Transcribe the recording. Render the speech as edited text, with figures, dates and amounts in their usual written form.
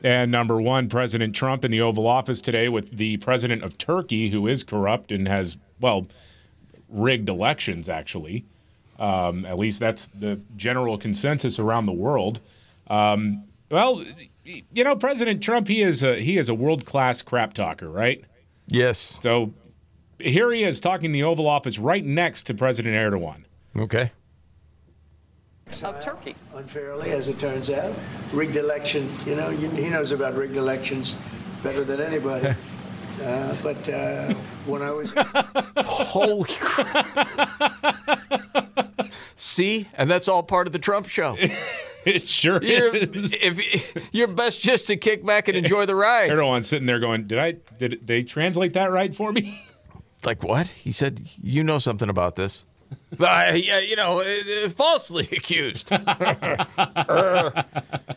And number one, President Trump in the Oval Office today with the president of Turkey, who is corrupt and has, rigged elections, actually. At least that's the general consensus around the world. President Trump, he is a world-class crap talker, right? Yes. So here he is talking in the Oval Office right next to President Erdogan. Okay. Of Turkey. Unfairly, as it turns out. Rigged election, he knows about rigged elections better than anybody. But when I was... Holy crap. See? And that's all part of the Trump show. It sure is. You're best just to kick back and enjoy the ride. Erdogan's sitting there going, did they translate that right for me? Like what? He said, you know something about this. Falsely accused.